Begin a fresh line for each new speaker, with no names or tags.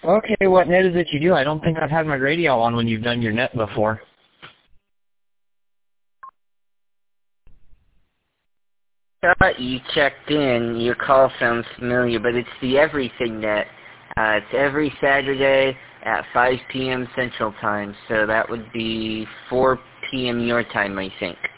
Okay, what net is it you do? I don't think I've had my radio on when you've done your net before.
Thought you checked in. Your call sounds familiar, but it's the Everything Net. It's every Saturday at 5 p.m. Central Time, so that would be 4 p.m. your time, I think.